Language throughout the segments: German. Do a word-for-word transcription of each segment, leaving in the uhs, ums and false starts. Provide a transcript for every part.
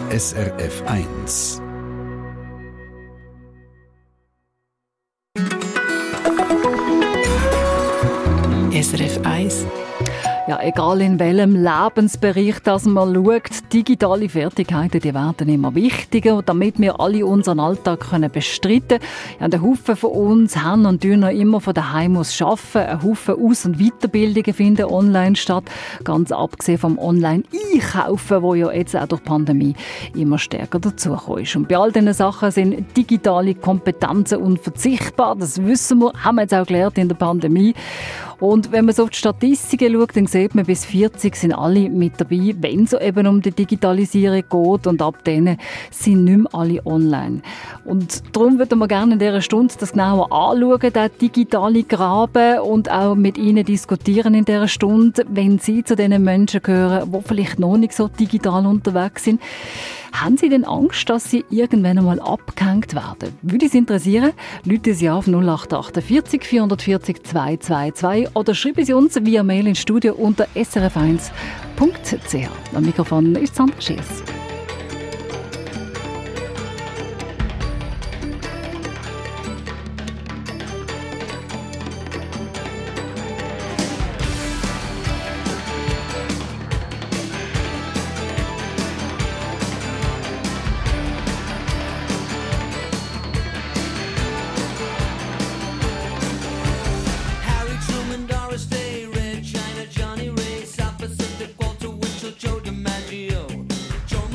S R F eins. S R F eins. Ja, egal in welchem Lebensbereich das man schaut, digitale Fertigkeiten, die werden immer wichtiger, damit wir alle unseren Alltag können bestreiten können. Ja, ein Haufen von uns haben und tun noch immer von daheim aus arbeiten. Ein Haufen Aus- und Weiterbildungen finden online statt. Ganz abgesehen vom Online-Einkaufen, wo ja jetzt auch durch die Pandemie immer stärker dazugekommen ist. Und bei all diesen Sachen sind digitale Kompetenzen unverzichtbar. Das wissen wir, haben wir jetzt auch gelernt in der Pandemie. Und wenn man so auf die Statistiken schaut, dann sieht man, bis vierzig sind alle mit dabei, wenn es eben um die Digitalisierung geht. Und ab denen sind nicht mehr alle online. Und darum würden wir gerne in dieser Stunde das genauer anschauen, den digitalen Graben, und auch mit Ihnen diskutieren in dieser Stunde, wenn Sie zu den Menschen gehören, die vielleicht noch nicht so digital unterwegs sind. Haben Sie denn Angst, dass Sie irgendwann einmal abgehängt werden? Würde es interessieren? Rufen Sie auf null acht achtundvierzig vierhundertvierzig zweihundertzweiundzwanzig oder schreiben Sie uns via Mail ins Studio unter s r f eins punkt c h. Am Mikrofon ist Sandra Schiess. Joe DiMaggio, Joe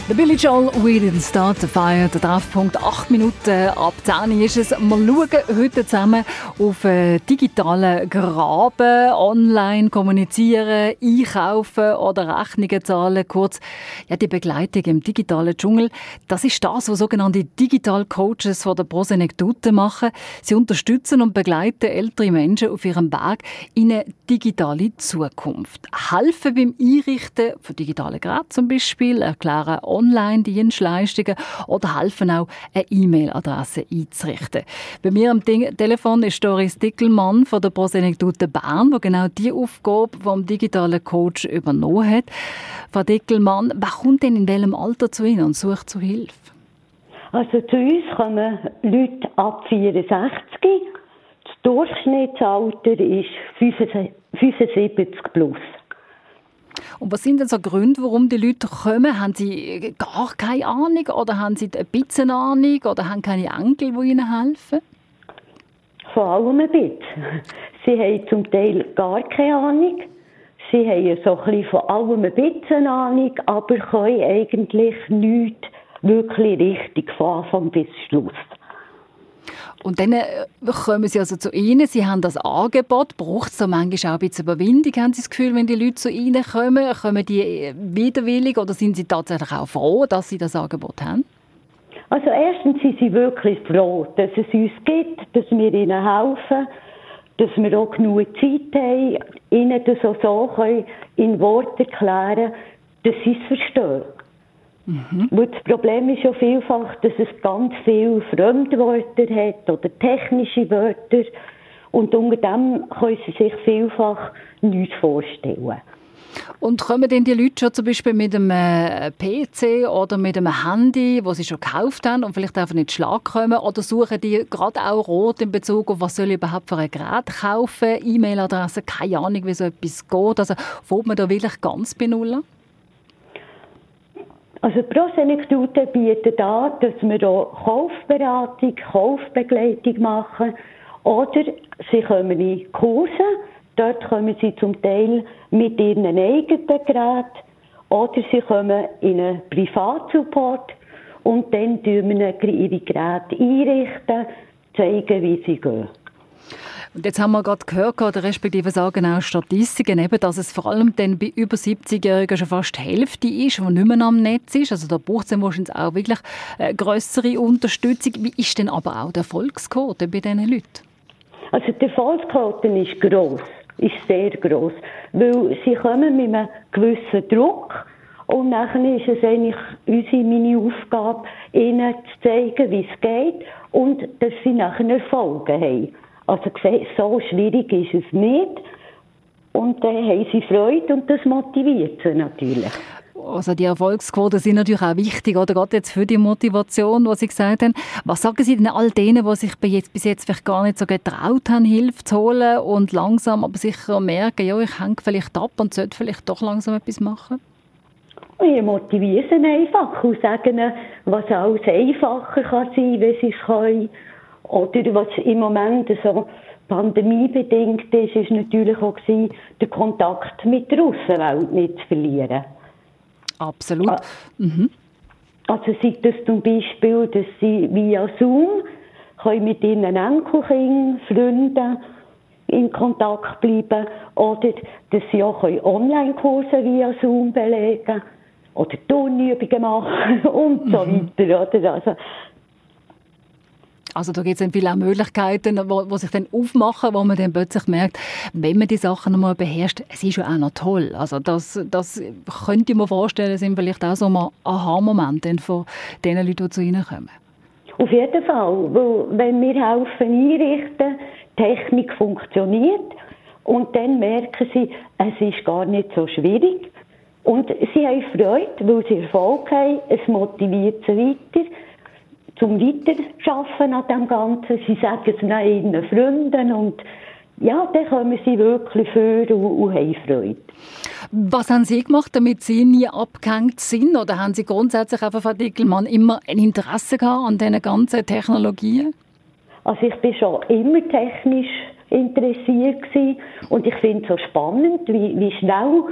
Der Billy Joel, We Didn't Start the Fire, der Treffpunkt, acht Minuten ab zehn ist es. Wir schauen heute zusammen auf einen digitalen Graben, online kommunizieren, einkaufen oder Rechnungen zahlen, kurz ja, die Begleitung im digitalen Dschungel. Das ist das, was sogenannte Digital Coaches von der Prosenectute machen. Sie unterstützen und begleiten ältere Menschen auf ihrem Weg in eine digitale Zukunft. Helfen beim Einrichten von digitalen Geräten zum Beispiel, erklären Online-Dienstleistungen oder helfen auch, eine E-Mail-Adresse einzurichten. Bei mir am Telefon ist Doris Dickelmann von der Prosenectute Bern, die genau die Aufgabe vom digitalen Coach übernommen hat. Frau Dickelmann, wer kommt denn in welchem Alter zu Ihnen und sucht zu Hilfe? Also zu uns kommen Leute ab vierundsechzig. Das Durchschnittsalter ist fünfundsiebzig plus. Und was sind denn so Gründe, warum die Leute kommen? Haben sie gar keine Ahnung oder haben sie ein bisschen Ahnung oder haben keine Enkel, die ihnen helfen? Vor allem ein bisschen. Sie haben zum Teil gar keine Ahnung. Sie haben so ein bisschen von allem ein bisschen Ahnung, aber können eigentlich nichts wirklich richtig von Anfang bis Schluss. Und dann kommen Sie also zu Ihnen, Sie haben das Angebot, braucht es so manchmal auch ein bisschen Überwindung, haben Sie das Gefühl, wenn die Leute zu Ihnen kommen, kommen die widerwillig oder sind Sie tatsächlich auch froh, dass Sie das Angebot haben? Also erstens sind sie wirklich froh, dass es uns gibt, dass wir ihnen helfen, dass wir auch genug Zeit haben, ihnen das auch so können in Worten erklären, dass sie es verstehen. Mhm. Weil das Problem ist ja vielfach, dass es ganz viele Fremdwörter hat oder technische Wörter und unter dem können sie sich vielfach nichts vorstellen. Und kommen denn die Leute schon zum Beispiel mit einem P C oder mit einem Handy, das sie schon gekauft haben und vielleicht einfach nicht Schlag kommen, oder suchen die gerade auch rot in Bezug auf, was soll ich überhaupt für ein Gerät kaufen, E-Mail-Adresse, keine Ahnung, wie so etwas geht. Also fängt man da wirklich ganz bei Null an? Also die Prosenectute bietet an, dass wir auch Kaufberatung, Kaufbegleitung machen. Oder sie kommen in Kurse. Dort kommen sie zum Teil mit ihren eigenen Geräten. Oder sie kommen in einen Privatsupport. Und dann tun wir ihre Geräte einrichten, zeigen, wie sie gehen. Und jetzt haben wir gerade gehört, oder respektive sagen auch Statistiken, eben, dass es vor allem dann bei über siebzigjährigen schon fast die Hälfte ist, die nicht mehr am Netz ist. Also da braucht es dann wahrscheinlich auch wirklich eine grössere Unterstützung. Wie ist denn aber auch der Erfolgsquote bei diesen Leuten? Also die Erfolgsquote ist gross, ist sehr gross, weil sie kommen mit einem gewissen Druck und nachher ist es eigentlich unsere, meine Aufgabe, ihnen zu zeigen, wie es geht und dass sie nachher Erfolge haben. Also so schwierig ist es nicht. Und dann haben sie Freude und das motiviert sie natürlich. Also die Erfolgsquoten sind natürlich auch wichtig, oder gerade jetzt für die Motivation, was Sie gesagt haben. Was sagen Sie denn all denen, die sich bis jetzt, bis jetzt vielleicht gar nicht so getraut haben, Hilfe zu holen und langsam aber sicher merken, ja, ich hänge vielleicht ab und sollte vielleicht doch langsam etwas machen? Ich motiviere sie einfach und sage ihnen, was alles einfacher kann sein, wenn sie es können. Oder was im Moment so pandemiebedingt ist, ist natürlich auch gewesen, den Kontakt mit der Aussenwelt nicht zu verlieren. Absolut. Mhm. Also sei das zum Beispiel, dass sie via Zoom können mit ihren Enkelkindern, Freunden in Kontakt bleiben oder dass sie auch Online-Kurse via Zoom belegen können oder Turnübungen machen und so mhm. weiter. Oder? Also, Also da gibt es dann viele Möglichkeiten, wo, wo sich dann aufmachen, wo man dann plötzlich merkt, wenn man die Sachen nochmal beherrscht, es ist ja auch noch toll. Also das, das könnte ich mir vorstellen, sind vielleicht auch so mal Aha-Momente von den Leuten, die zu Ihnen kommen. Auf jeden Fall, weil wenn wir helfen einrichten, die Technik funktioniert und dann merken sie, es ist gar nicht so schwierig und sie haben Freude, weil sie Erfolg haben, es motiviert sie weiter. Zum Weiterarbeiten an dem Ganzen. Sie sagen es ihren Freunden und ja, dann kommen sie wirklich vor und, und haben Freude. Was haben Sie gemacht, damit Sie nie abgehängt sind? Oder haben Sie grundsätzlich einfach, Frau Dickelmann, immer ein Interesse gehabt an diesen ganzen Technologien? Also ich bin schon immer technisch interessiert gewesen und ich finde es so spannend, wie, wie schnell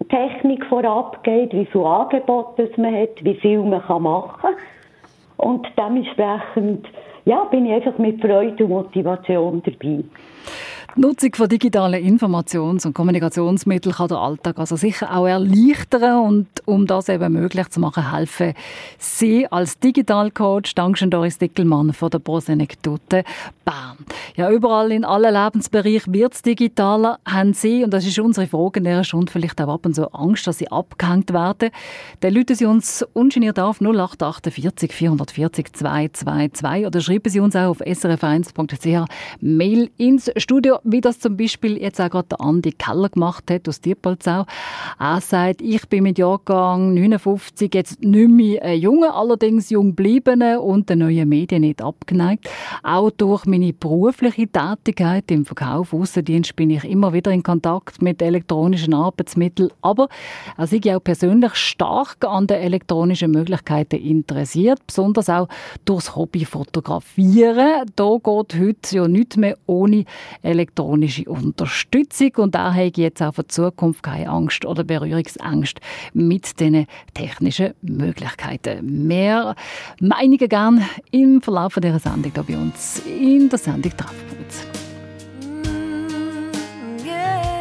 Technik vorab geht, wie viel Angebote man hat, wie viel man machen kann. Und dementsprechend ja, bin ich einfach mit Freude und Motivation dabei. Die Nutzung von digitalen Informations- und Kommunikationsmitteln kann den Alltag also sicher auch erleichtern. Und um das eben möglich zu machen, helfen Sie als Digitalcoach. Dankeschön, Doris Dickelmann von der Prosenektute Bern. Ja, überall in allen Lebensbereichen wird es digitaler. Haben Sie, und das ist unsere Frage in dieser Stunde, vielleicht auch ab und zu Angst, dass Sie abgehängt werden? Dann rufen Sie uns ungeniert auf null acht achtundvierzig vierhundertvierzig zweihundertzweiundzwanzig oder schreiben Sie uns auch auf s r f eins punkt c h Mail ins Studio, wie das zum Beispiel jetzt auch gerade der Andi Keller gemacht hat aus Diepoldsau. Er sagt, ich bin mit Jahrgang neunundfünfzig jetzt nicht mehr ein Junge, allerdings jung geblieben und den neuen Medien nicht abgeneigt. Auch durch meine berufliche Tätigkeit im Verkauf, Aussendienst, bin ich immer wieder in Kontakt mit elektronischen Arbeitsmitteln. Aber er sei auch persönlich stark an den elektronischen Möglichkeiten interessiert, besonders auch durchs Hobby Fotografieren. Da geht heute ja nichts mehr ohne elektronische Unterstützung und da habe ich jetzt auch für die Zukunft keine Angst oder Berührungsängste mit diesen technischen Möglichkeiten. Mehr Meinungen gern im Verlauf dieser Sendung hier bei uns in der Sendung Treffpunkt. Mm, yeah.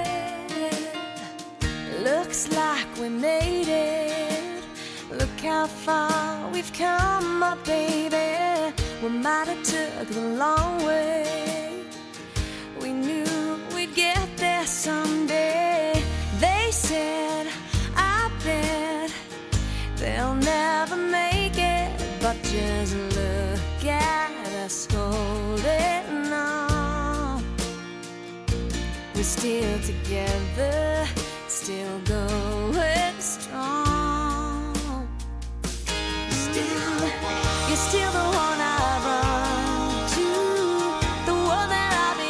Looks like we made it. Look how far we've come, my baby. We might have took the long way. We knew we'd get there someday. They said, I bet they'll never make it. But just look at us holding on. We're still together, still going strong. Still, you're still the one I run to, the one that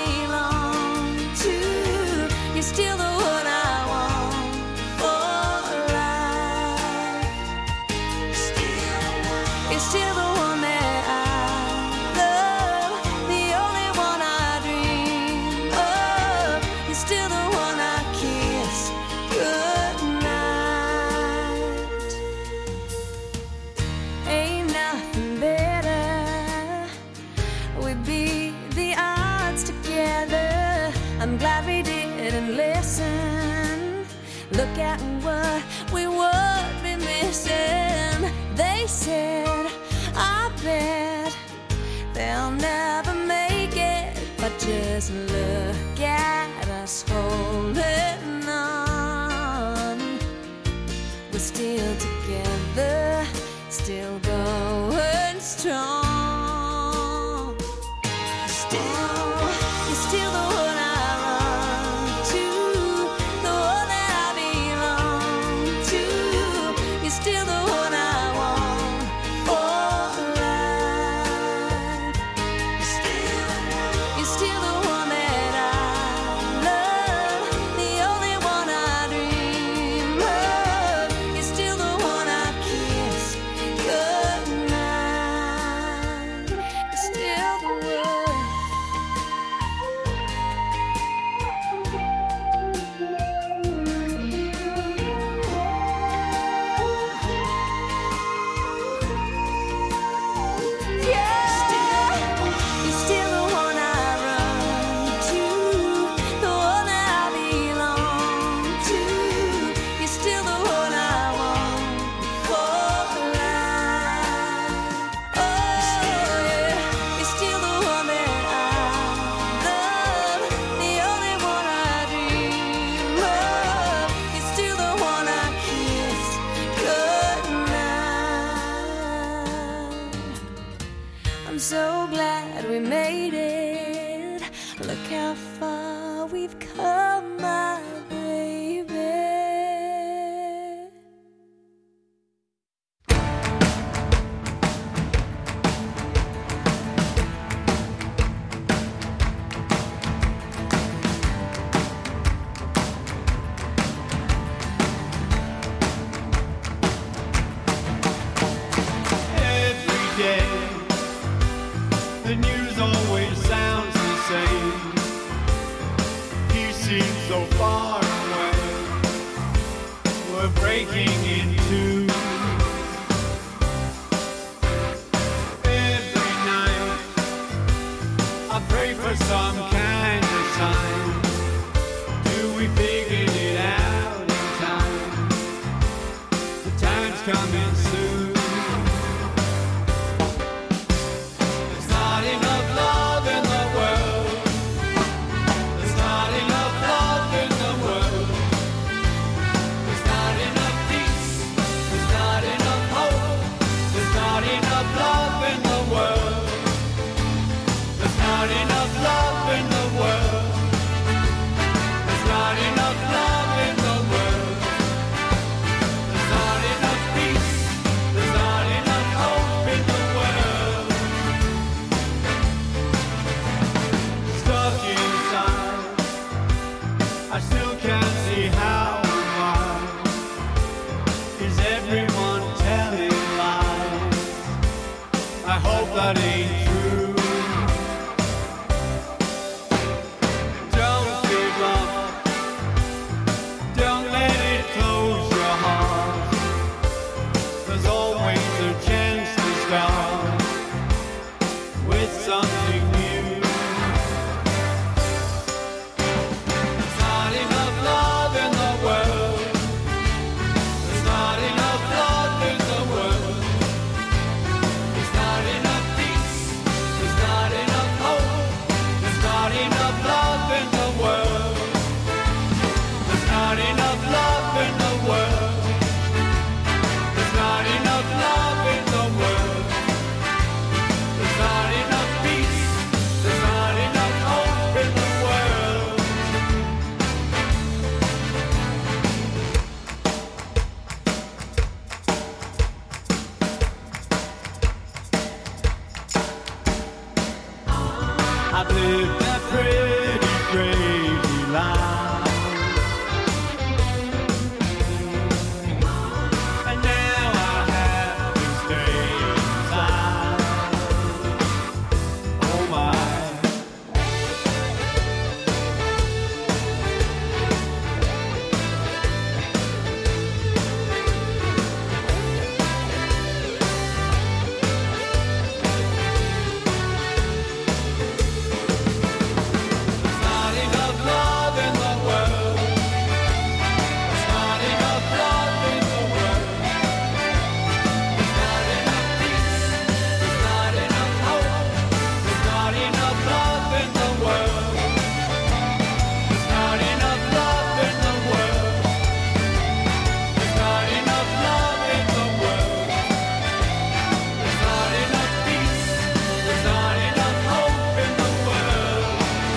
still the one I want for life. Still, you're still the one that I love, the only one I dream of. You're still the one I kiss goodnight. Ain't nothing better. We beat the odds together. I'm glad we did. And listen, look at what we would be missing. They said, I bet they'll never make it. But just look at us holding on. We're still together, still going strong. Still, you're still the one. I'm so glad we made it. Look how far we've come, my baby. The news always sounds the same. He seems so far away. breaking in two. Every night I pray for some kind of sign. Do we figure it out in time? The time's coming soon. There's not enough love in the world. There's not enough love in the world. There's not enough peace. There's not enough hope. There's not enough love in the world. There's not enough love in the world. There's not enough love in the world. There's not enough peace. There's not enough hope in the world. Stuck inside, I still can't see how and why. Is everyone telling lies? I hope that ain't true. Don't give up. Don't let it close your heart. There's always a chance to start with something new. There's not enough love in the world. There's not enough love in the world. There's not enough peace. There's not enough hope. There's not enough love in the world. There's not enough love in the world. There's not enough love in the world. There's not enough peace. There's not enough hope in the world. I've lived a pretty crazy life, and now I have to stay inside. Oh my. There's not enough love in the world. There's not enough love in the world. There's not enough peace. There's not enough hope. There's not enough love in the world. There's not enough love in the world. There's not enough love in the world. There's not enough peace. There's not enough hope in the world.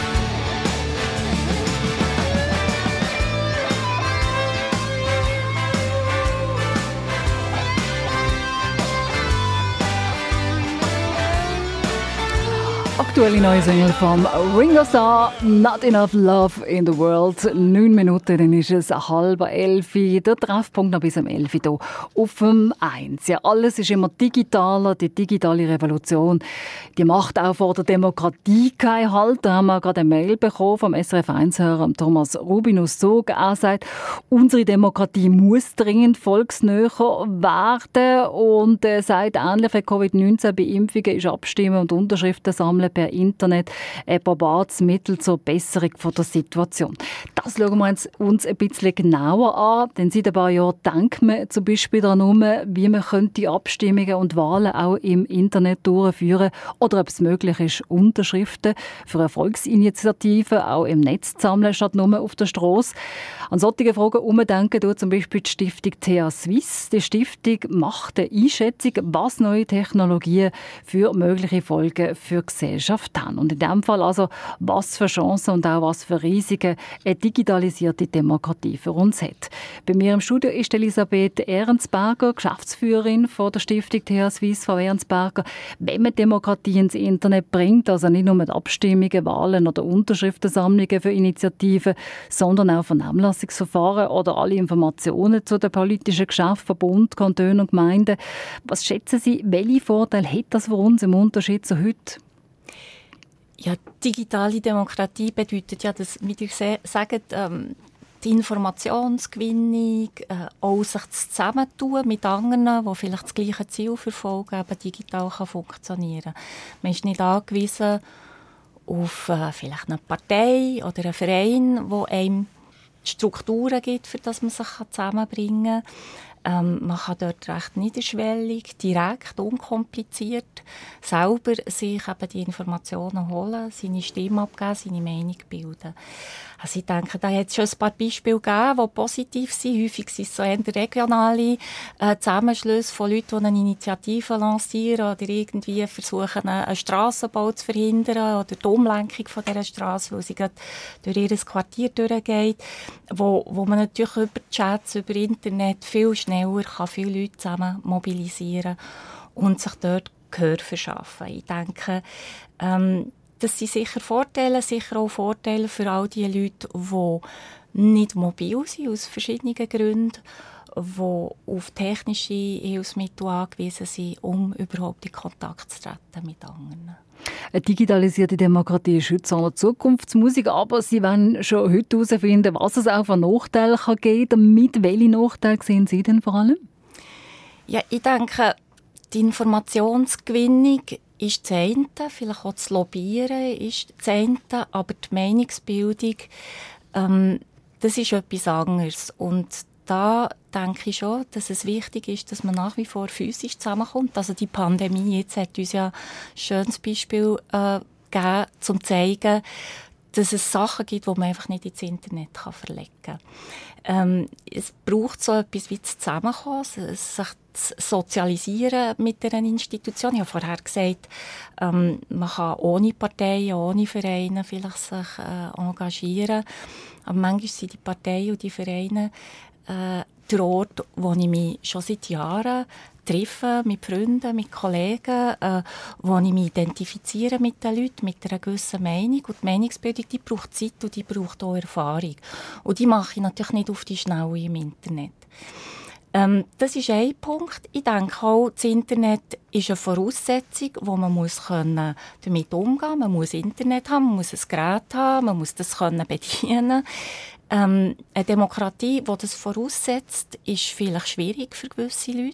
Aktuelle neue Single vom Ringo Starr, Not Enough Love in the World. Neun Minuten, dann ist es halb elf. Der Treffpunkt noch bis um elf hier auf dem eins. Ja, alles ist immer digitaler. Die digitale Revolution, die macht auch vor der Demokratie keinen Halt. Da haben wir gerade eine Mail bekommen vom S R F eins-Hörer Thomas Rubinus Zog. Er sagt, unsere Demokratie muss dringend volksnäher werden und äh, sagt, ähnlich wie Covid neunzehn bei Impfungen ist Abstimmen und Unterschriften sammeln per Internet ein probates Mittel zur Besserung von der Situation. Das schauen wir uns, uns ein bisschen genauer an, denn seit ein paar Jahren denkt man zum Beispiel daran, wie man könnte Abstimmungen und Wahlen auch im Internet durchführen oder ob es möglich ist, Unterschriften für eine Volksinitiative auch im Netz zu sammeln, statt nur auf der Strasse. An solche Fragen umdenken tut zum Beispiel die Stiftung T A Suisse. Die Stiftung macht eine Einschätzung, was neue Technologien für mögliche Folgen für die Gesellschaft haben. Und in diesem Fall also, was für Chancen und auch was für Risiken eine digitalisierte Demokratie für uns hat. Bei mir im Studio ist Elisabeth Ehrensberger, Geschäftsführerin von der Stiftung T A Suisse. Frau Ehrensberger, wenn man Demokratie ins Internet bringt, also nicht nur mit Abstimmungen, Wahlen oder Unterschriftensammlungen für Initiativen, sondern auch Vernehmlassungsverfahren oder alle Informationen zu den politischen Geschäften von Bund, Kantonen und Gemeinden. Was schätzen Sie, welche Vorteile hat das für uns im Unterschied zu heute? Ja, digitale Demokratie bedeutet ja, dass, wie ihr sagt, ähm, die die Informationsgewinnung, äh, auch sich zusammentun mit anderen, die vielleicht das gleiche Ziel verfolgen, eben digital kann funktionieren. Man ist nicht angewiesen auf äh, vielleicht eine Partei oder einen Verein, wo einem Strukturen gibt, für das man sich zusammenbringen kann. Ähm, man kann dort recht niederschwellig, direkt, unkompliziert selber sich eben die Informationen holen, seine Stimme abgeben, seine Meinung bilden. Also ich denke, da hat es schon ein paar Beispiele gegeben, die positiv sind. Häufig sind es so eher regionale äh, Zusammenschlüsse von Leuten, die eine Initiative lancieren oder irgendwie versuchen, einen Strassenbau zu verhindern oder die Umlenkung von dieser Strasse, weil sie gerade durch ihr Quartier durchgeht, wo, wo man natürlich über Chats, über Internet viel schneller kann viele Leute zusammen mobilisieren und sich dort Gehör verschaffen. Ich denke, ähm, das sind sicher Vorteile, sicher auch Vorteile für all die Leute, die nicht mobil sind, aus verschiedenen Gründen, die auf technische Hilfsmittel angewiesen sind, um überhaupt in Kontakt zu treten mit anderen. Eine digitalisierte Demokratie ist heute zwar Zukunftsmusik, aber Sie wollen schon heute herausfinden, was es auch für Nachteile geben kann. Mit welchen Nachteilen sehen Sie denn vor allem? Ja, ich denke, die Informationsgewinnung ist das eine, vielleicht auch das Lobbyieren ist das eine, aber die Meinungsbildung, ähm, das ist etwas anderes. Und da denke ich schon, dass es wichtig ist, dass man nach wie vor physisch zusammenkommt. Also die Pandemie jetzt hat uns ja ein schönes Beispiel äh, gegeben, um zu zeigen, dass es Sachen gibt, die man einfach nicht ins Internet kann verlegen kann. Ähm, es braucht so etwas wie das Zusammenkommen, sich zu sozialisieren mit einer Institution. Ich habe vorher gesagt, ähm, man kann ohne Parteien, ohne Vereine vielleicht sich äh, engagieren. Aber manchmal sind die Parteien und die Vereine äh, der Ort, wo ich mich schon seit Jahren treffe, mit Freunden, mit Kollegen, äh, wo ich mich identifiziere mit den Leuten, mit einer gewissen Meinung. Und die Meinungsbildung, die braucht Zeit und die braucht auch Erfahrung. Und die mache ich natürlich nicht auf die Schnelle im Internet. Ähm, das ist ein Punkt. Ich denke auch, das Internet ist eine Voraussetzung, wo man muss können damit umgehen muss. Man muss Internet haben, man muss ein Gerät haben, man muss das können bedienen. Ähm, eine Demokratie, die das voraussetzt, ist vielleicht schwierig für gewisse Leute.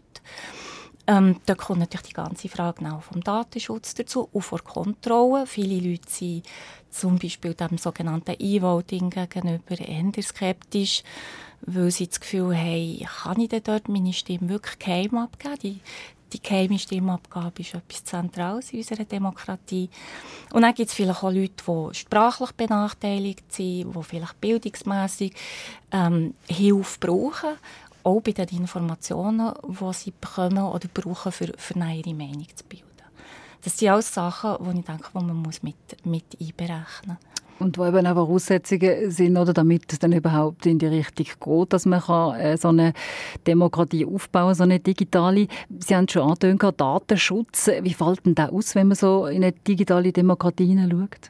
Ähm, da kommt natürlich die ganze Frage auch vom Datenschutz dazu und von Kontrolle. Viele Leute sind zum Beispiel dem sogenannten E-Voting gegenüber eher skeptisch, weil sie das Gefühl haben, kann ich denn dort meine Stimme wirklich geheim abgeben? Die, die geheime Stimmabgabe ist etwas Zentrales in unserer Demokratie. Und dann gibt es vielleicht auch Leute, die sprachlich benachteiligt sind, die vielleicht bildungsmässig ähm, Hilfe brauchen, auch bei den Informationen, die sie bekommen oder brauchen, für, für ihre Meinung zu bilden. Das sind alles Sachen, die ich denke, die man muss mit, mit einberechnen muss. Und wo eben auch Voraussetzungen sind, oder damit es dann überhaupt in die Richtung geht, dass man kann, äh, so eine Demokratie aufbauen, so eine digitale. Sie haben schon angetönt, Datenschutz. Wie fällt denn das aus, wenn man so in eine digitale Demokratie hineinschaut?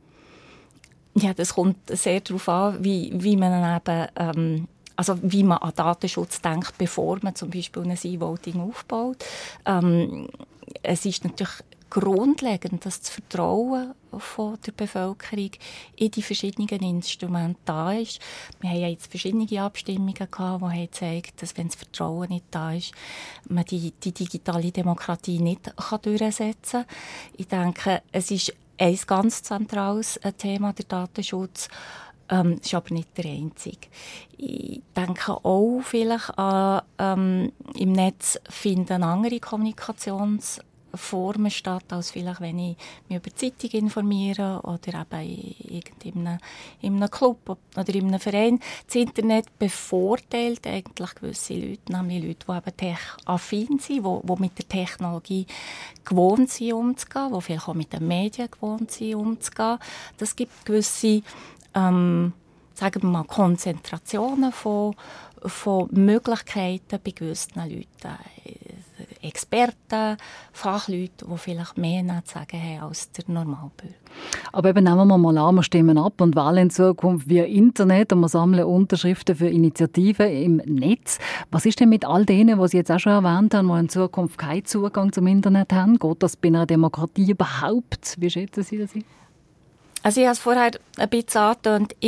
Ja, das kommt sehr darauf an, wie, wie man eben, ähm, also wie man an Datenschutz denkt, bevor man zum Beispiel ein E-Voting aufbaut. Ähm, es ist natürlich grundlegend, dass das Vertrauen von der Bevölkerung in die verschiedenen Instrumente da ist. Wir haben ja jetzt verschiedene Abstimmungen gehabt, die haben gezeigt, dass wenn das Vertrauen nicht da ist, man die, die digitale Demokratie nicht kann durchsetzen kann. Ich denke, es ist ein ganz zentrales Thema, der Datenschutz. Ähm, ist aber nicht der einzige. Ich denke auch vielleicht an, ähm, im Netz finden andere Kommunikations- Formen statt, als vielleicht, wenn ich mich über die Zeitung informiere oder eben in einem, in einem Club oder in einem Verein. Das Internet bevorteilt eigentlich gewisse Leute, nämlich Leute, die eben tech-affin sind, die, die mit der Technologie gewohnt sind, umzugehen, die vielleicht auch mit den Medien gewohnt sind, umzugehen. Das gibt gewisse, ähm, sagen wir mal, Konzentrationen von, von Möglichkeiten bei gewissen Leuten. Experten, Fachleute, die vielleicht mehr zu sagen haben als der Normalbürger. Aber eben nehmen wir mal an, wir stimmen ab und wählen in Zukunft via Internet und wir sammeln Unterschriften für Initiativen im Netz. Was ist denn mit all denen, die Sie jetzt auch schon erwähnt haben, die in Zukunft keinen Zugang zum Internet haben? Geht das bei einer Demokratie überhaupt? Wie schätzen Sie das? Also ich habe es vorher ein bisschen angetönt. Ich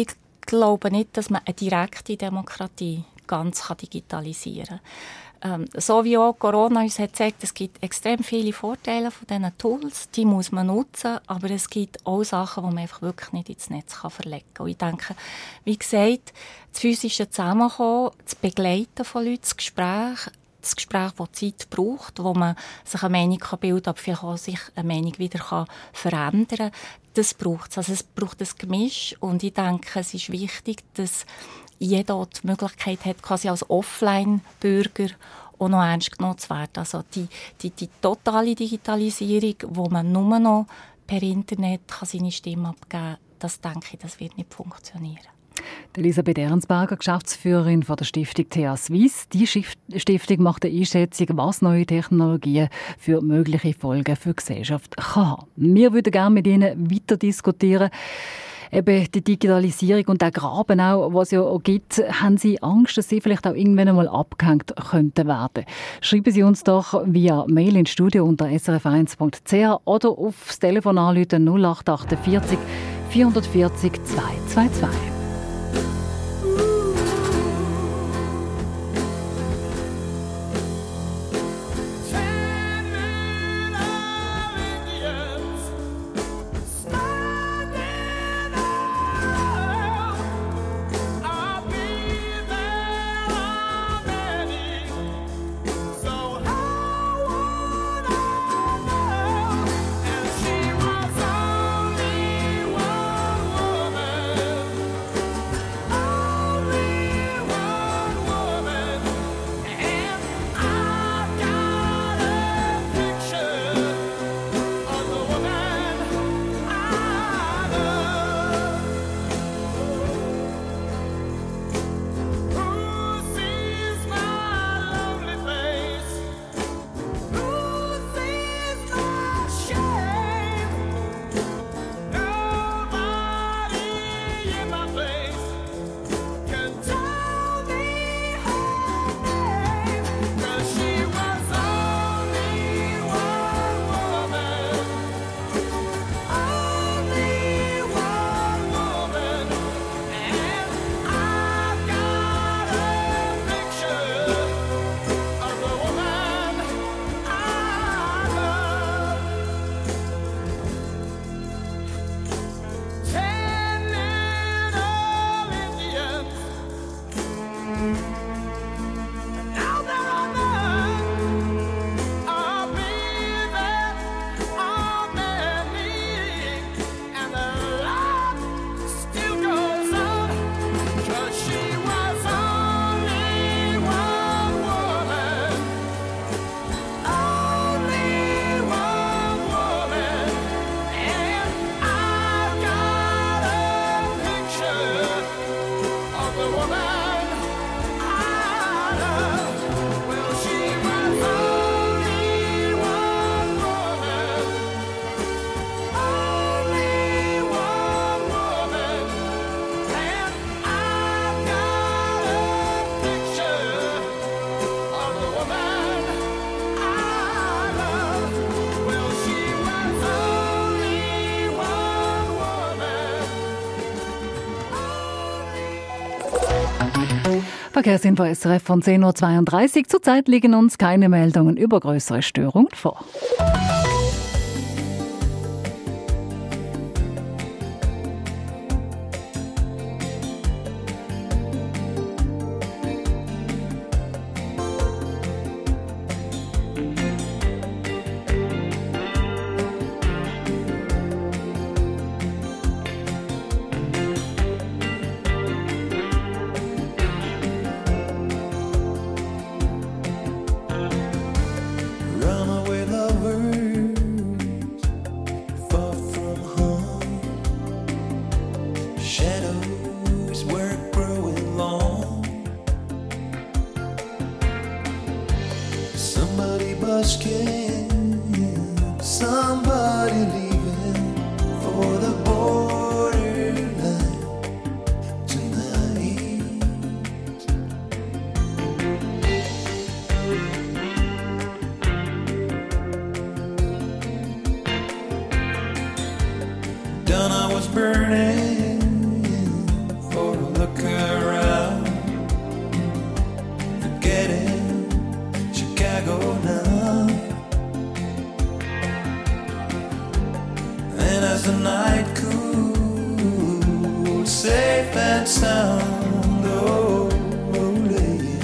glaube nicht, dass man eine direkte Demokratie ganz digitalisieren kann. Ähm, so wie auch Corona uns hat gezeigt, es gibt extrem viele Vorteile von diesen Tools, die muss man nutzen, aber es gibt auch Sachen, die man einfach wirklich nicht ins Netz kann verlegen kann. Und ich denke, wie gesagt, das physische Zusammenkommen, das Begleiten von Leuten, das Gespräch, das Gespräch, das Zeit braucht, wo man sich eine Meinung bilden kann, aber vielleicht auch sich eine Meinung wieder kann verändern kann, das braucht es. Also es braucht ein Gemisch und ich denke, es ist wichtig, dass jeder auch die Möglichkeit hat, quasi als Offline-Bürger auch noch ernst genommen zu werden. Also die, die, die totale Digitalisierung, wo man nur noch per Internet kann seine Stimme abgeben kann, das denke ich, das wird nicht funktionieren. Elisabeth Ehrensberger, Geschäftsführerin von der Stiftung T A Suisse. Die Stiftung macht eine Einschätzung, was neue Technologien für mögliche Folgen für die Gesellschaft kann haben. Wir würden gerne mit Ihnen weiter diskutieren. Eben die Digitalisierung und der Graben auch, was es ja auch gibt, haben Sie Angst, dass Sie vielleicht auch irgendwann einmal abgehängt könnten werden? Schreiben Sie uns doch via Mail ins Studio unter s r f eins punkt c h oder aufs Telefon anrufen null acht achtundvierzig vierhundertvierzig zweihundertzweiundzwanzig. Verkehrsinfo S R F von zehn Uhr zweiunddreißig. Zurzeit liegen uns keine Meldungen über größere Störungen vor. Done, I was burning for go numb. And as the night cools, safe and sound, oh, laying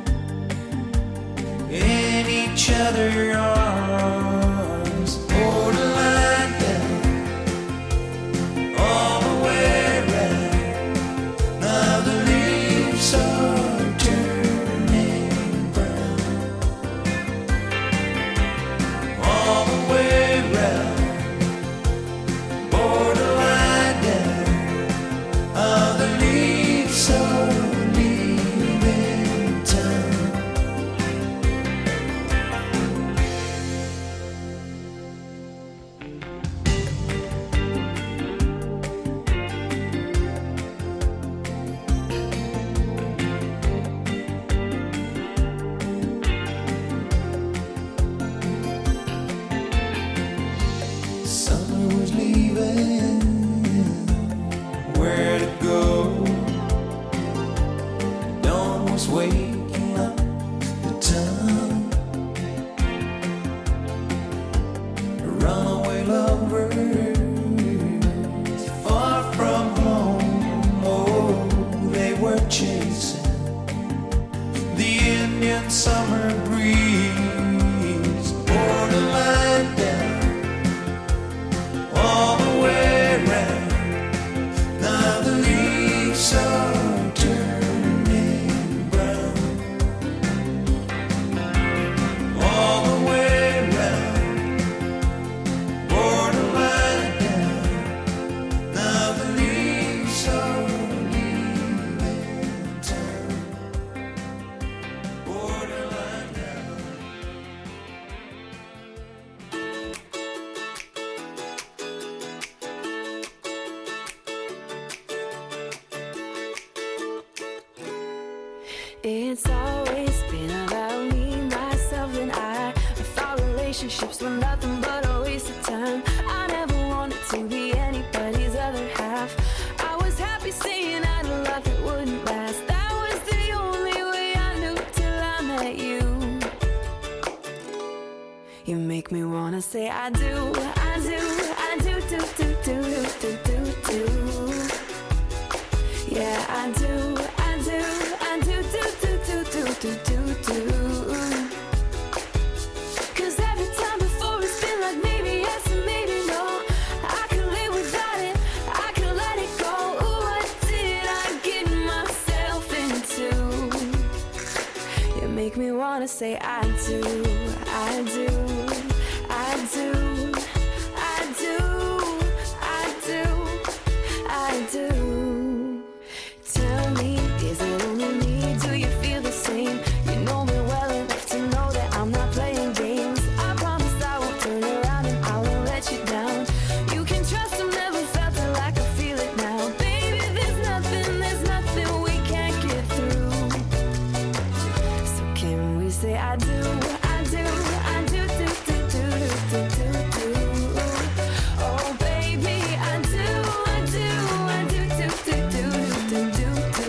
in each other's arms, hold the line down all the way around. Now the leaves are turning brown all the way around. Borderline down, all the leaves are leaving town. Summer was leaving, where to go? Dawn was waking up the town. Runaway lovers, far from home, oh, they were chasing the Indian summer breeze. Borderline down all the way around. Now the leaves are turning brown all the way around. Borderline down. Now the leaves are leaving town. Borderline down. It's always been about me, myself, and I. I thought relationships were nothing but a waste of time. I never wanted to be anybody's other half. I was happy saying I'd love that wouldn't last. That was the only way I knew till I met you. You make me wanna say I do, I do, I do, do, do, do, do, do, do. Yeah, I do, I do, I do, do, do, do, do, do, do, do. 'Cause every time before it's been like maybe yes and maybe no. I can live without it, I can let it go. Ooh, what did I get myself into? You make me wanna say I do, I do, I do, I do, I do, I do. Tell me, is it only me? Do you feel the same? You know me well enough to know that I'm not playing games. I promise I won't turn around and I won't let you down. You can trust I've never felt it like I feel it now. Baby, there's nothing, there's nothing we can't get through. So can we say I do, I do, I do, do, do, do, do, do, do. Oh baby, I do, I do, I do, do, do, do, do, do, do.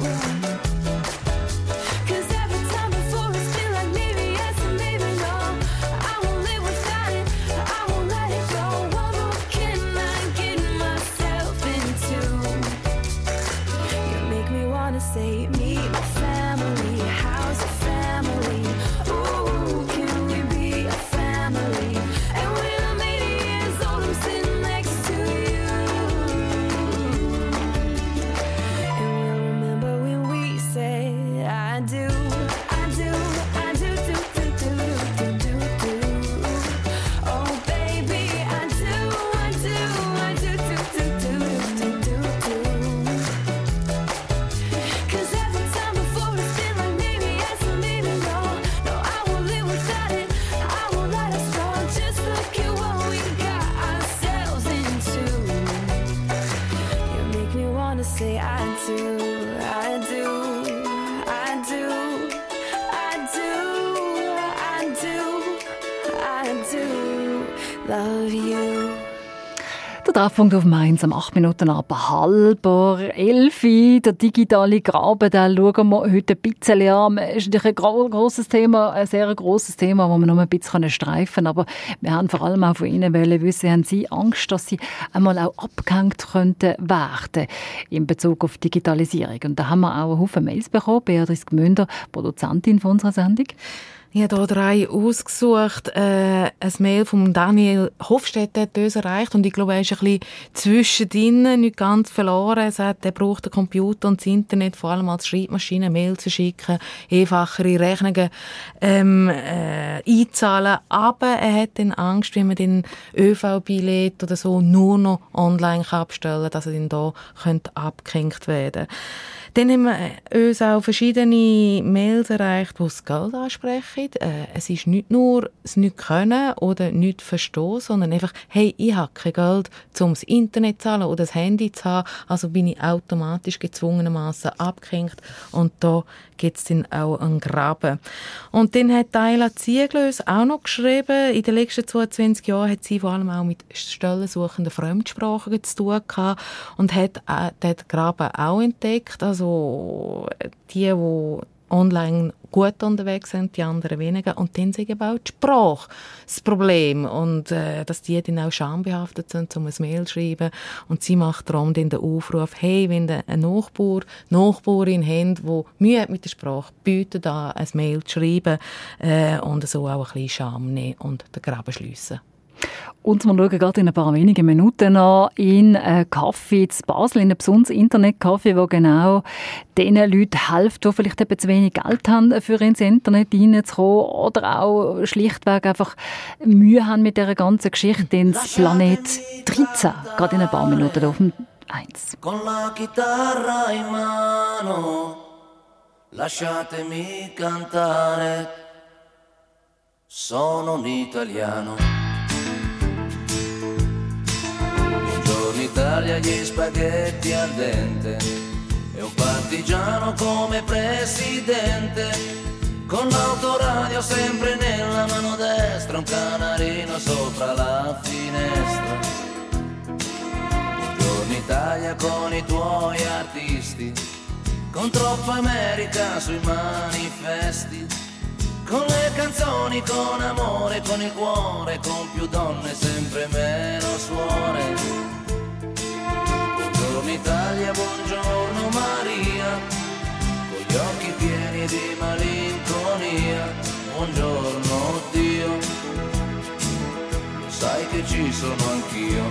'Cause every time before it's been like maybe yes and maybe no. I won't live without it, I won't let it go. What more can I get myself into? You make me wanna say meet my family, how's your family? Ooh, can we be a family? And when I'm eighty years old, I'm sitting next to you. And we'll remember when we said I do, I do, I do, do, do, do, do, do, do. Oh baby, I do, I do, I do, do, do, do, do, do, do. 'Cause every time before it's been like maybe yes and maybe no. No, I won't live without it, I won't let us go. Just look at what we got ourselves into. You make me wanna say I do, I do, I do, I do, I do, I do love you. Der Treffpunkt auf Mainz am acht Minuten ab halber elf. Der digitale Graben, den schauen wir heute ein bisschen an. Es ist natürlich ein gro- grosses Thema, ein sehr grosses Thema, das wir noch ein bisschen streifen können. Aber wir haben vor allem auch von Ihnen wollen wissen, haben Sie Angst, dass Sie einmal auch abgehängt könnten werden in Bezug auf Digitalisierung? Und da haben wir auch einen Haufen Mails bekommen. Beatrice Gmünder, Produzentin von unserer Sendung. Ich habe hier drei ausgesucht. Äh, ein Mail von Daniel Hofstetter hat uns erreicht und ich glaube, er ist ein bisschen zwischendrin, nicht ganz verloren. Er sagt, er braucht den Computer und das Internet vor allem als Schreibmaschine, Mail zu schicken, einfachere Rechnungen ähm, äh, einzahlen. Aber er hat dann Angst, wenn man den ÖV-Billett oder so nur noch online abstellen kann, dass er dann da könnte abgehängt werden. Dann haben wir uns auch verschiedene Mails erreicht, die das Geld ansprechen. Äh, es ist nicht nur das nicht können oder nicht verstehen, sondern einfach, hey, ich habe kein Geld, um das Internet zu zahlen oder das Handy zu haben, also bin ich automatisch gezwungenermaßen abgehängt und da gibt es dann auch einen Graben. Und dann hat Ayla Ziegler uns auch noch geschrieben, in den letzten zweiundzwanzig Jahren hat sie vor allem auch mit stellensuchenden Fremdsprachen zu tun gehabt und hat äh, den Graben auch entdeckt. Also die, die online gut unterwegs sind, die anderen weniger. Und dann sind eben auch die Sprache das Problem. Und äh, dass die dann auch schambehaftet sind, um ein Mail zu schreiben. Und sie macht darum dann den Aufruf, hey, wenn ihr einen Nachbar, Nachbarin habt, die Mühe hat mit der Sprache, bitte da ein Mail zu schreiben äh, und so auch ein bisschen Scham nehmen und den Graben schliessen. Und wir schauen gerade in ein paar wenigen Minuten an in einen Kaffee in Basel, in einen besonderen Internetcafé, der genau den Leuten hilft, die vielleicht eben zu wenig Geld haben, für ins Internet reinzukommen oder auch schlichtweg einfach Mühe haben mit dieser ganzen Geschichte ins Planet dreizehn. Gerade in ein paar Minuten auf dem eins. Con la chitarra in mano, lasciatemi cantare, sono un italiano. Buongiorno Italia, gli spaghetti al dente e un partigiano come presidente, con l'autoradio sempre nella mano destra, un canarino sopra la finestra. Buongiorno Italia con i tuoi artisti, con troppa America sui manifesti, con le canzoni, con amore, con il cuore, con più donne, sempre meno suore. Buongiorno Italia, buongiorno Maria, con gli occhi pieni di malinconia. Buongiorno Dio, lo sai che ci sono anch'io.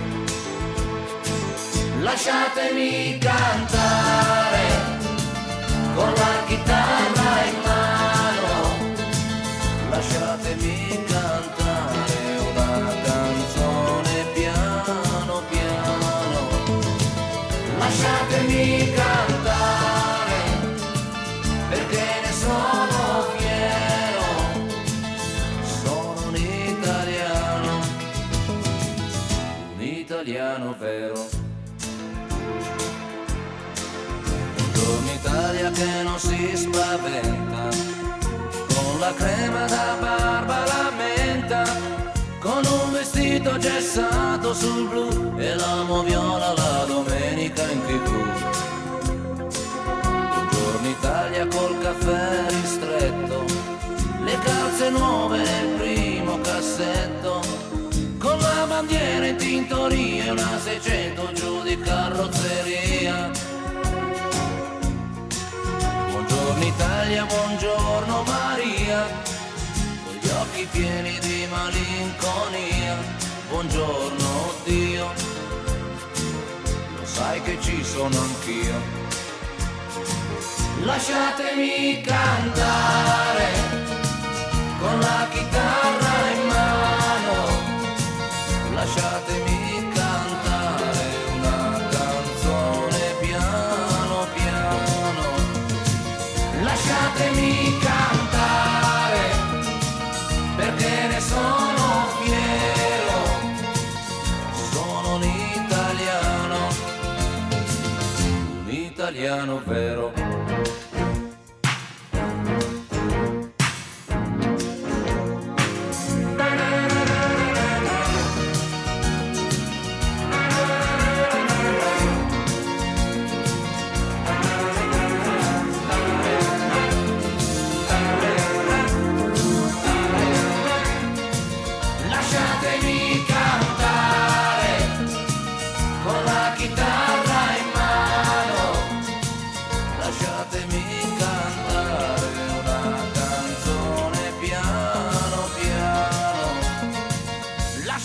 Lasciatemi cantare con la chitarra in mano, lasciatemi cantare una canzone piano piano, lasciatemi cantare perché ne sono fiero, sono un italiano, un italiano vero. Buongiorno Italia che non si spaventa, con la crema da barba la menta, con un vestito gessato sul blu e l'amo viola la domenica in tivù. Buongiorno Italia col caffè ristretto, le calze nuove nel primo cassetto, con la bandiera in tintoria e una seicento giù di carrozzeria. Buongiorno Italia, buongiorno Maria, con gli occhi pieni di malinconia. Buongiorno Dio, lo sai che ci sono anch'io. Lasciatemi cantare con la chitarra in mano, lasciatemi cantare una canzone piano piano, lasciatemi cantare perché ne sono fiero, sono un italiano, un italiano vero.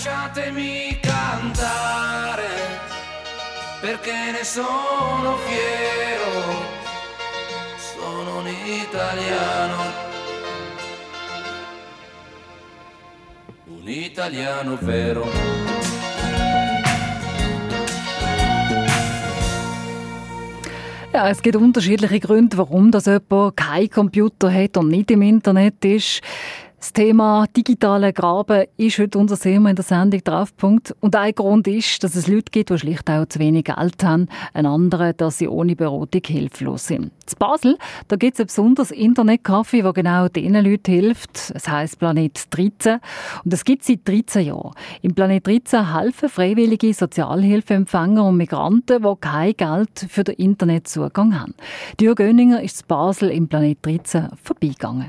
lasciatemi cantare, perché ne sono fiero, sono un italiano, un italiano vero. Ja, es gibt unterschiedliche Gründe, warum das jemand keinen Computer hat und nicht im Internet ist. Das Thema digitale Graben ist heute unser Thema in der Sendung «Treffpunkt». Und ein Grund ist, dass es Leute gibt, die schlicht auch zu wenig Geld haben. Ein anderer, dass sie ohne Beratung hilflos sind. In Basel, da gibt es ein besonderes Internetcafé, das genau diesen Leuten hilft. Es heisst Planet dreizehn. Und das gibt es seit dreizehn Jahren. Im Planet dreizehn helfen freiwillige Sozialhilfeempfänger und Migranten, die kein Geld für den Internetzugang haben. Jürg Göninger ist in Basel im Planet dreizehn vorbeigegangen.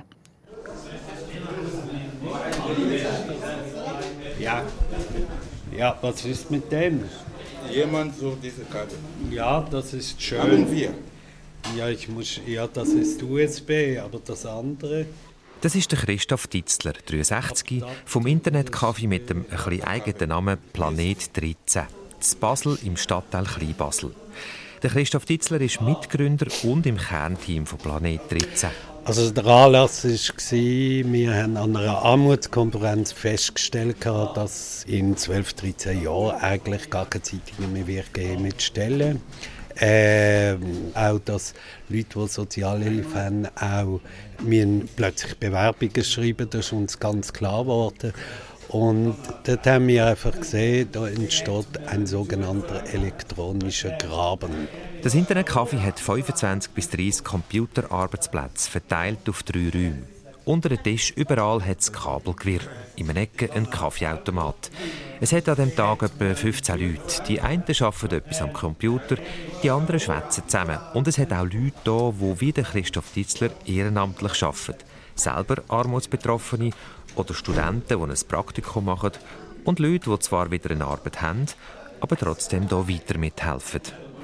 Ja. Ja, was ist mit dem? Jemand sucht diese Karte. Ja, das ist schön. Haben wir. Ja, ich muss, ja, das ist U S B, aber das andere... Das ist der Christoph Ditzler, dreiundsechzig, vom Internetcafé mit dem ein bisschen eigenen Namen Planet dreizehn. In Basel im Stadtteil Kleinbasel. Der Christoph Ditzler ist Mitgründer und im Kernteam von Planet dreizehn. Also der Anlass war, wir haben an einer Armutskonferenz festgestellt, dass in zwölf, dreizehn Jahren eigentlich gar keine Zeitungen mehr wird geben mit Stellen. Äh, auch, dass Leute, die Sozialhilfe haben, auch müssen plötzlich Bewerbungen schreiben, das ist uns ganz klar geworden. Und dort haben wir einfach gesehen, da entsteht ein sogenannter elektronischer Graben. Das Internetcafé hat fünfundzwanzig bis dreißig Computerarbeitsplätze verteilt auf drei Räume. Unter dem Tisch überall hat es Kabelgewirr, in einer Ecke ein Kaffeeautomat. Es hat an diesem Tag etwa fünfzehn Leute. Die einen arbeiten etwas am Computer, die anderen schwätzen zusammen. Und es hat auch Leute hier, die wie der Christoph Ditzler ehrenamtlich arbeiten. Selber Armutsbetroffene oder Studenten, die ein Praktikum machen. Und Leute, die zwar wieder eine Arbeit haben, aber trotzdem hier weiter mithelfen.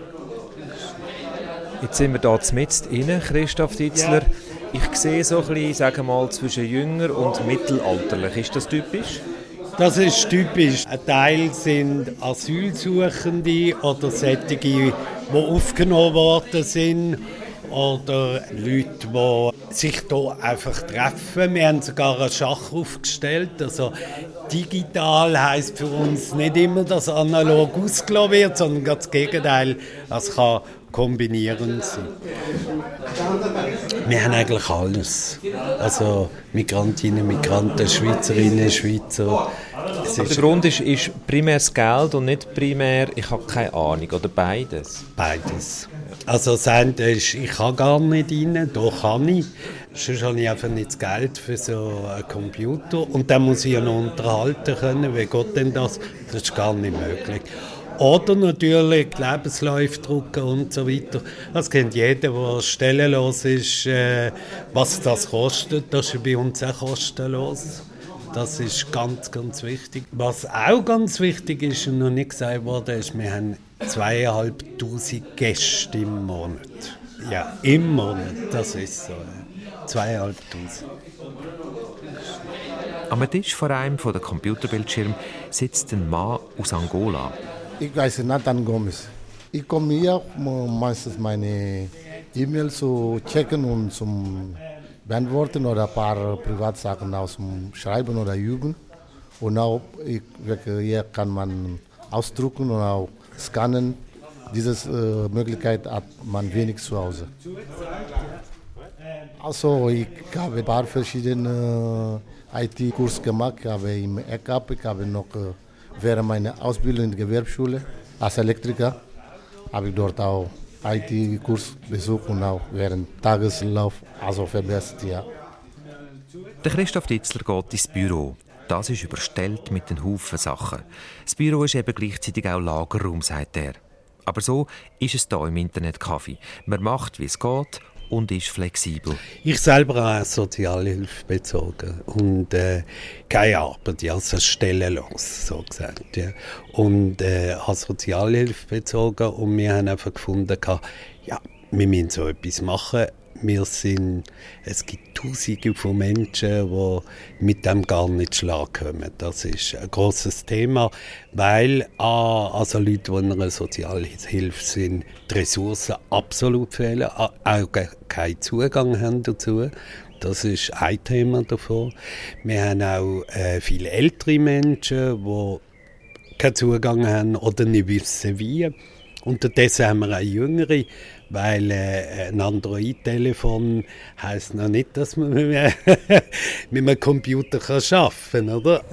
Jetzt sind wir hier mitten rein, Christoph Ditzler. Ja. Ich sehe so ein bisschen, sagen wir mal, zwischen jünger und mittelalterlich. Ist das typisch? Das ist typisch. Ein Teil sind Asylsuchende oder solche, die aufgenommen worden sind. Oder Leute, die sich hier einfach treffen. Wir haben sogar einen Schach aufgestellt. Also digital heisst für uns nicht immer, dass analog ausgelassen wird, sondern ganz das Gegenteil. Es kann kombinierend sein. Wir haben eigentlich alles. Also Migrantinnen, Migranten, Schweizerinnen, Schweizer. Aber der Grund ist, ist primär das Geld und nicht primär, ich habe keine Ahnung, oder beides? Beides. Also das eine ist, ich kann gar nicht rein, da kann ich. Sonst habe ich einfach nicht das Geld für so einen Computer. Und dann muss ich ja noch unterhalten können. Wie geht denn das? Das ist gar nicht möglich. Oder natürlich die Lebensläufe drucken und so weiter. Das kennt jeder, der stellenlos ist, äh, was das kostet. Das ist bei uns auch kostenlos. Das ist ganz, ganz wichtig. Was auch ganz wichtig ist und noch nicht gesagt wurde, ist, wir haben zweieinhalbtausend Gäste im Monat. Ja, im Monat, das ist so. Zweieinhalbtausend. Am Tisch vor einem der Computerbildschirme sitzt ein Mann aus Angola. Ich heiße Nathan Gomes. Ich komme hier, um meistens meine E-Mails zu checken und zum beantworten oder ein paar Privatsachen aus dem Schreiben oder Üben. Und auch ich, hier kann man ausdrucken und auch scannen. Diese äh, Möglichkeit hat man wenig zu Hause. Also ich habe ein paar verschiedene I T-Kurse gemacht. Ich habe im E K A P, ich habe noch äh, während meiner Ausbildung in der Gewerbeschule als Elektriker habe ich dort auch I T-Kurs besucht und auch während Tageslauf also verbessert, ja. Der Christoph Ditzler geht ins Büro. Das ist überstellt mit den Haufen Sachen. Das Büro ist eben gleichzeitig auch Lagerraum, sagt er. Aber so ist es hier im Internetcafé. Man macht, wie es geht und ist flexibel. Ich selber habe Sozialhilfe bezogen und äh, keine Arbeit, also stellenlos, so gesagt. Ja. Und äh, habe Sozialhilfe bezogen und wir haben einfach gefunden, ja, wir müssen so etwas machen. wir sind, es gibt Tausende von Menschen, die mit dem gar nicht schlagkommen. Das ist ein grosses Thema, weil ah, also Leute, die in einer Sozialhilfe sind, die Ressourcen absolut fehlen, auch keinen Zugang haben dazu. Das ist ein Thema davon. Wir haben auch äh, viele ältere Menschen, die keinen Zugang haben oder nicht wissen wie. Unterdessen haben wir auch Jüngere, weil äh, ein Android-Telefon heisst noch nicht, dass man mit einem, mit einem Computer kann arbeiten kann, oder?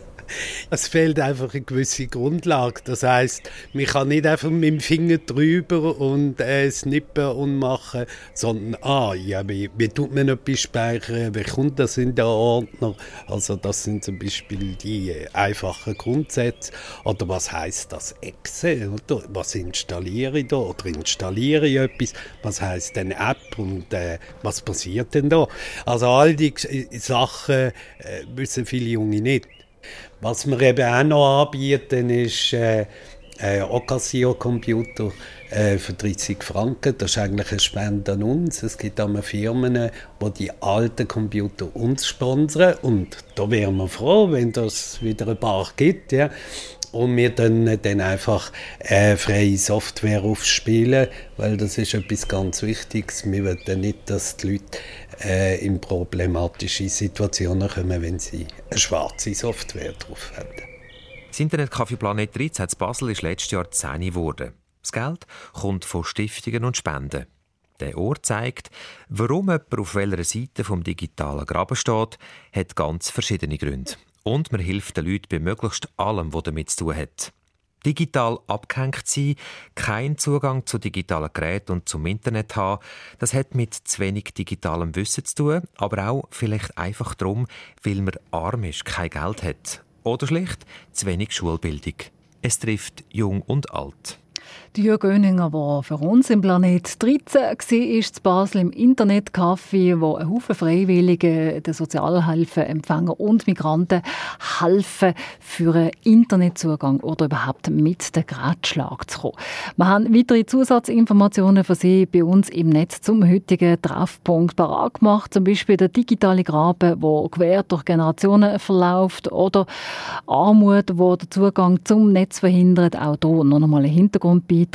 Es fehlt einfach eine gewisse Grundlage. Das heisst, man kann nicht einfach mit dem Finger drüber und äh, snippen und machen, sondern ah, ja, wie, wie tut man etwas speichern, wie kommt das in den Ordner? Also das sind zum Beispiel die äh, einfachen Grundsätze. Oder was heisst das Exe? Oder was installiere ich da? Oder installiere ich etwas? Was heisst eine App und äh, was passiert denn da? Also all die äh, Sachen äh, wissen viele Junge nicht. Was wir eben auch noch anbieten, ist äh, ein Ocasio-Computer äh, für dreißig Franken. Das ist eigentlich eine Spende an uns. Es gibt auch Firmen, die die alten Computer uns sponsern. Und da wären wir froh, wenn das wieder ein paar gibt. Ja. Und wir dann, dann einfach äh, freie Software aufspielen, weil das ist etwas ganz Wichtiges. Wir wollen nicht, dass die Leute äh, in problematische Situationen kommen, wenn sie eine schwarze Software drauf haben. Das Internetcafé Planet dreizehn in Basel ist letztes Jahr zehn geworden. Das Geld kommt von Stiftungen und Spenden. Der Ort zeigt, warum jemand auf welcher Seite vom digitalen Graben steht, hat ganz verschiedene Gründe. Und man hilft den Leuten bei möglichst allem, was damit zu tun hat. Digital abgehängt sein, keinen Zugang zu digitalen Geräten und zum Internet haben, das hat mit zu wenig digitalem Wissen zu tun, aber auch vielleicht einfach darum, weil man arm ist, kein Geld hat. Oder schlicht zu wenig Schulbildung. Es trifft jung und alt. Die Jürg Göninger, der für uns im Planet dreizehn war, ist in Basel im Internetcafé, wo ein Haufen Freiwillige, den Sozialhilfeempfänger und Migranten helfen, für einen Internetzugang oder überhaupt mit dem Gerätschlag zu kommen. Wir haben weitere Zusatzinformationen für Sie bei uns im Netz zum heutigen Treffpunkt parat gemacht. Zum Beispiel der digitale Graben, der quer durch Generationen verläuft, oder Armut, die den Zugang zum Netz verhindert. Auch hier noch einmal ein Hintergrundbeitrag.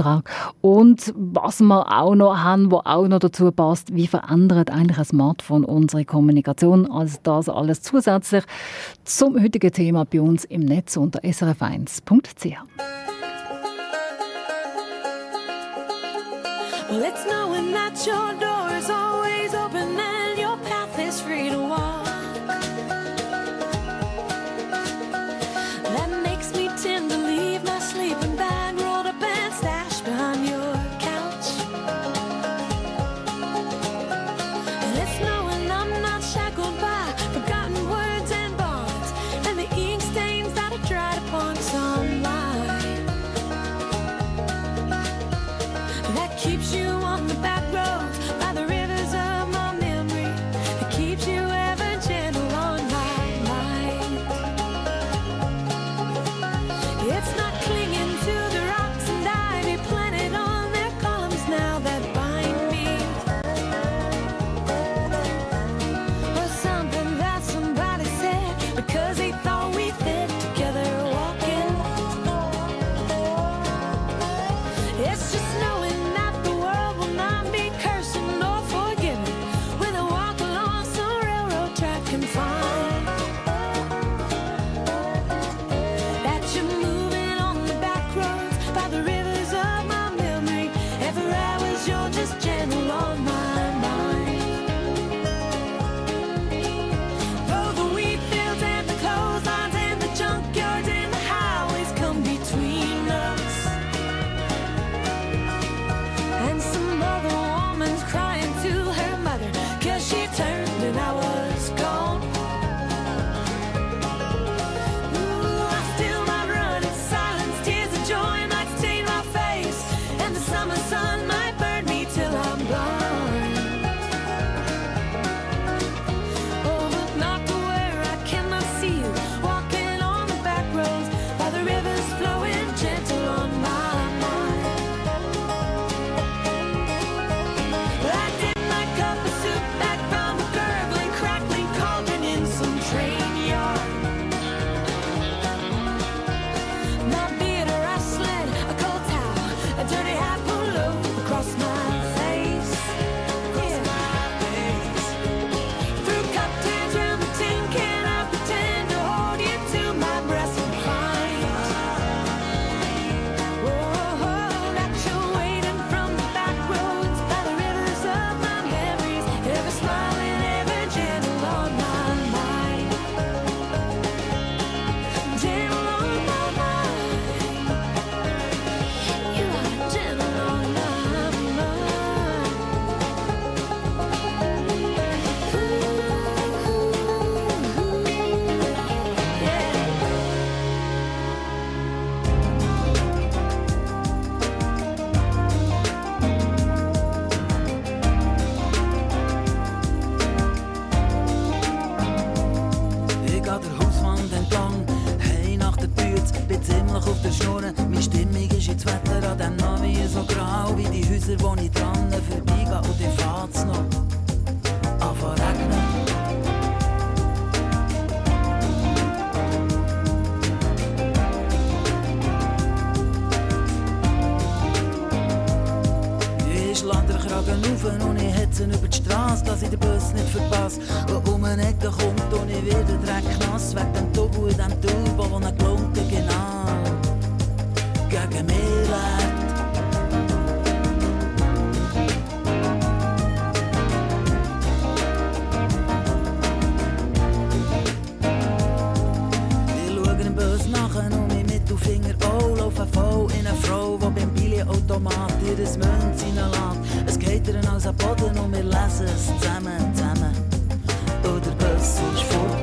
Und was wir auch noch haben, was auch noch dazu passt, wie verändert eigentlich ein Smartphone unsere Kommunikation? Also das alles zusätzlich zum heutigen Thema bei uns im Netz unter s r f eins punkt c h. Well, it's knowing that your door is always open and your path is free to walk. That makes me tend to leave my sleeping bag rolled up and stashed behind your couch. And it's knowing I'm not shackled by forgotten words and bonds and the ink stains that are dried upon some line. That keeps you on the back roads. bin ziemlich auf der Schnur. Meine Stimmung ist ins Wetter an dem Navi so grau wie die Häuser, wo ich dran vorbeigehe. Und dann fährt's noch an zu regnen. Ich lade den Kragen auf und ich hetze über die Straße, dass ich den Bus nicht verpasse. Und um eine Ecke kommt und ich werde drecknass wegen dem Turbo in dem Turbo, wo eine Glunke genau gegen mich leert. Ich schaue dem Bus nachher und mein Mittelfinger auch laufe voll in eine Frau, die beim Billigautomat ihr Münz reinlässt. Es geht ihr als am Boden und wir lesen es zusammen, zusammen. Und der Bus ist fort.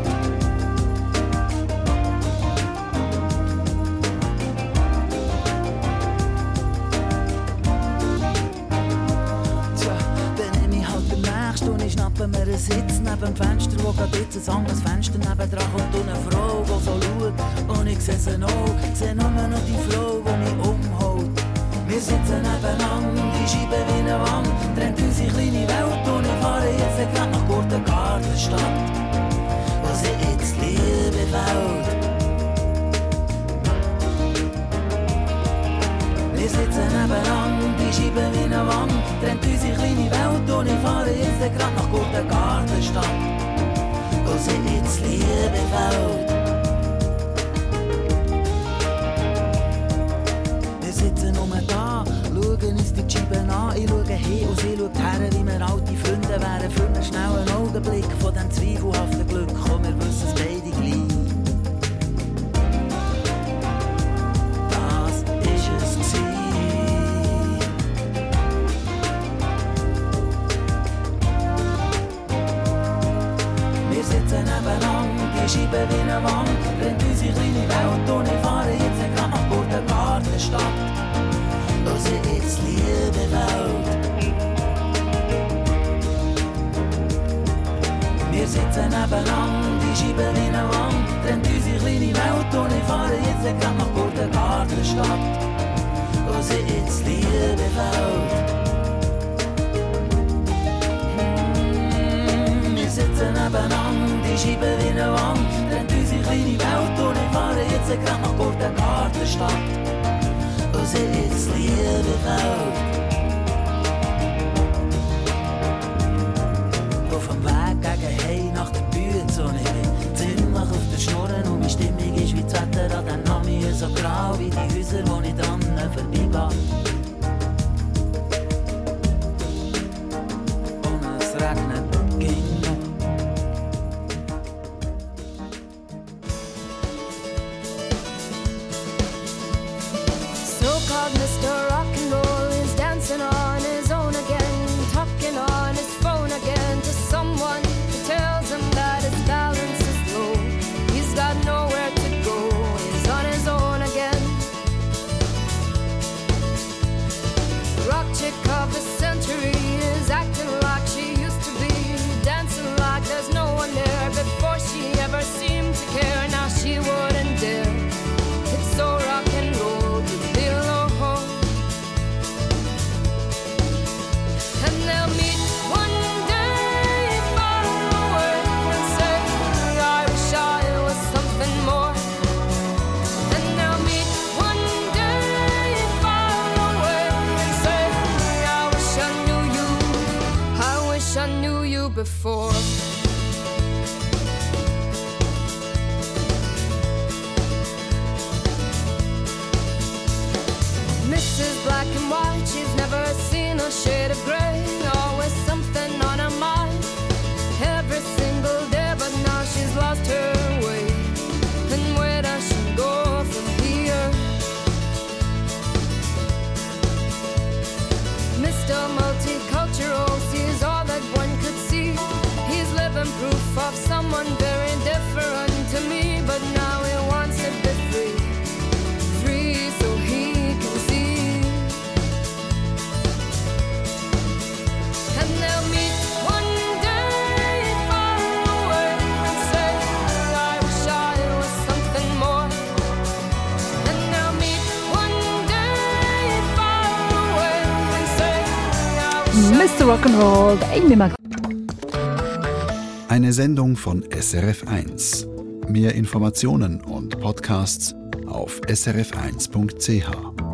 Tja, dann nehme ich halt den nächsten und ich schnappe mir einen Sitz neben dem Fenster, wo gerade jetzt ein anderes Fenster nebendran kommt und eine Frau, die so schaut. Und ich sehe sie noch, sehe nur noch die Frau, die mich umhaut. Wir sitzen nebeneinander, die Scheibe wie eine Wand, trennt unsere kleine Welt und ich fahre jetzt gerade nach Gurtengartenstadt, wo sie jetzt Liebe fällt. Wir sitzen nebeneinander, die Scheibe wie eine Wand, trennt unsere kleine Welt und ich fahre jetzt gerade nach Gurtengartenstadt, wo sie jetzt Liebe fällt. Wir sitzen nur da, schauen uns die Scheiben an. Ich schaue hin und sie schaut her, wie wir alte Freunde wären. Für einen schnellen Augenblick von dem zweifelhaften Glück. Komm, wir wissen es beide gleich. Das ist es gewesen. Wir sitzen nebeneinander, die Scheiben wie eine Wand, rennt unsere kleine Welt und ich fahre jetzt gerade nach Gurtengartenstadt, wo sie jetzt Liebe fällt. Wir sitzen nebeneinander, die Scheibe wie eine Wand, trennt unsere kleine Welt und ich fahre jetzt gerade nach Gurtengartenstadt, wo sie jetzt Liebe fällt. Wir sitzen nebeneinander, die Scheibe wie eine Wand, trennt unsere kleine Welt und ich fahre jetzt gerade nach Gurtengartenstadt, wo sie jetzt Liebe fällt. Auf dem Weg gegen Heim nach der Bütze und ich bin ziemlich auf der Schnurren und meine Stimmung ist wie das Wetter an den Nami so grau wie die Häuser, wo ich dran vorbeigehe. Und es regnet ging noch. So-called Mister Rock'n'Roll is dancing on his own again, talking on his phone again to someone who tells him that his balance is low. He's got nowhere to go, he's on his own again. Rock chick of the century is acting like she used to be, dancing like there's no one there. Before she ever seemed to care, now she wouldn't dare. It's so rock and roll to be alone. And they'll meet one day far away and say, I wish I was something more. And they'll meet one day far away and say, I wish I knew you, I wish I knew you before. Missus Black and White, she's never seen a shade of grey. Always something on her mind, every single day. But now she's lost her way, and where does she go from here? Mister Multicultural sees all that one could see. He's living proof of someone very different to me. But now he wants to be free, free so he can see. And they'll meet one day far away and say, I wish I was something more. Mister Rock'n'Roll, Amy Mag. Eine Sendung von S R F eins. Mehr Informationen und Podcasts auf s r f eins punkt c h.